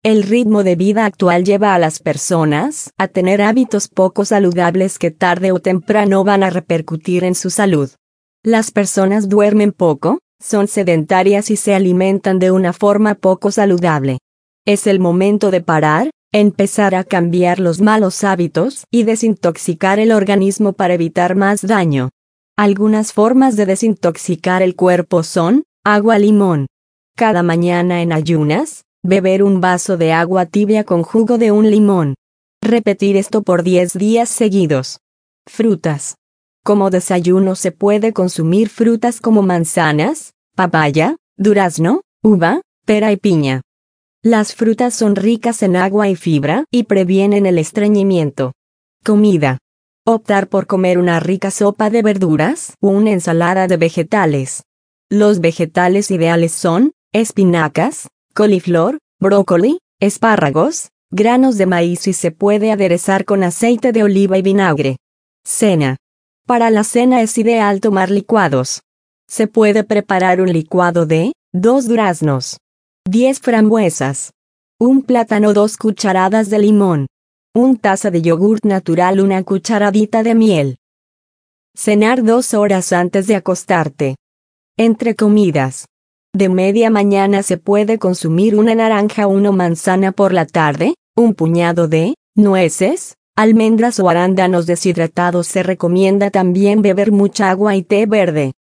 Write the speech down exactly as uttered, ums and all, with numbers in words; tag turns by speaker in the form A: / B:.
A: El ritmo de vida actual lleva a las personas a tener hábitos poco saludables que tarde o temprano van a repercutir en su salud. Las personas duermen poco, son sedentarias y se alimentan de una forma poco saludable. Es el momento de parar, empezar a cambiar los malos hábitos y desintoxicar el organismo para evitar más daño. Algunas formas de desintoxicar el cuerpo son: agua limón. Cada mañana en ayunas, beber un vaso de agua tibia con jugo de un limón. Repetir esto por diez días seguidos. Frutas. Como desayuno se puede consumir frutas como manzanas, papaya, durazno, uva, pera y piña. Las frutas son ricas en agua y fibra y previenen el estreñimiento. Comida. Optar por comer una rica sopa de verduras o una ensalada de vegetales. Los vegetales ideales son espinacas, coliflor, brócoli, espárragos, granos de maíz y se puede aderezar con aceite de oliva y vinagre. Cena. Para la cena es ideal tomar licuados. Se puede preparar un licuado de dos duraznos, diez frambuesas, un plátano, dos cucharadas de limón, una taza de yogurt natural, una cucharadita de miel. Cenar dos horas antes de acostarte. Entre comidas. De media mañana se puede consumir una naranja o una manzana. Por la tarde, un puñado de nueces, almendras o arándanos deshidratados. Se recomienda también beber mucha agua y té verde.